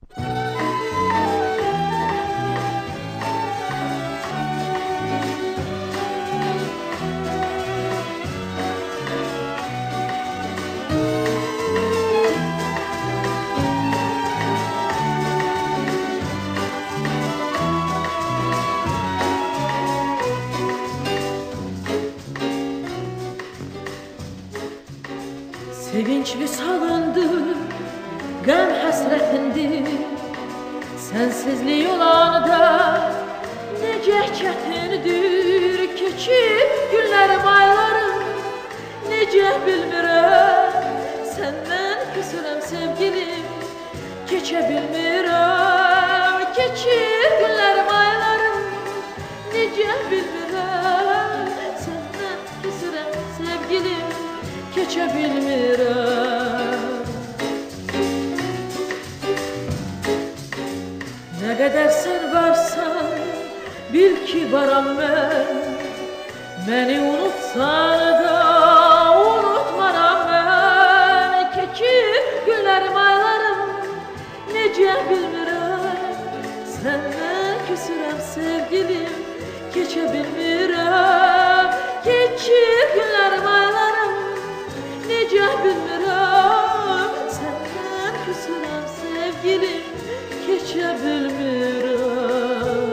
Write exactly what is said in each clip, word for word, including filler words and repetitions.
Sevinç visalındı, gəm həsrətindir. Sensizlik olanı da necə çətindir. Keçib günlərim, aylarım, necə bilmirəm. Səndən küsürəm sevgilim, keçə bilmirəm. Keçib günlərim, aylarım, necə bilmirəm. Səndən küsürəm sevgilim, keçə bilmirəm. Nə qədər sən varsan, bil ki varam mən. Məni unutsan da unutmaram mən. Keçib günlərim, aylarım, necə bilmirəm. Səndən küsürəm sevgilim, keçə bilmirəm. Keçib günlərim, aylarım, necə bilmirəm. Səndən küsürəm sevgilim, keçə bilmirəm.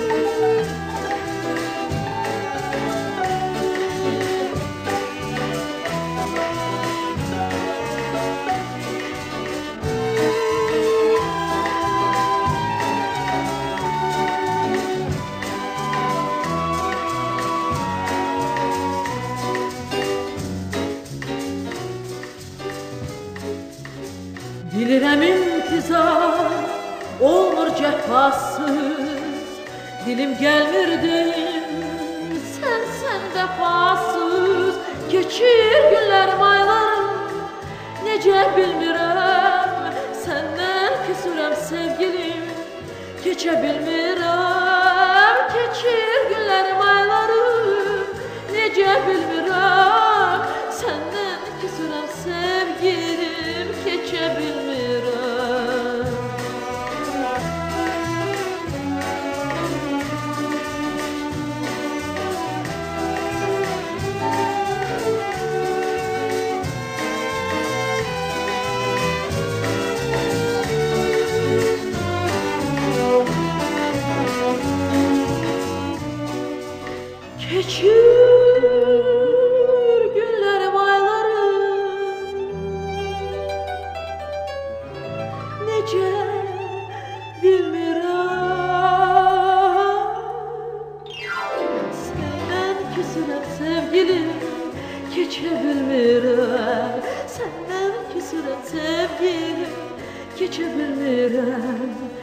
Bilirəm intizar olmur cəfasız. Dilim gəlmirdim sən sən vəfasız. Keçir günlərim, aylarım, necə bilmirəm. Səndən küsürəm sevgilim, keçə bilmirəm. Keçir günlərim, aylarım, necə bilmirəm. Səndən küsürəm sevgilim, keçə bilmirəm. Keçir günlərim, aylarım, necə bilmirəm. Səndən küsürəm sevgilim, keçə bilmirəm. Səndən küsürəm sevgilim, keçə bilmirəm.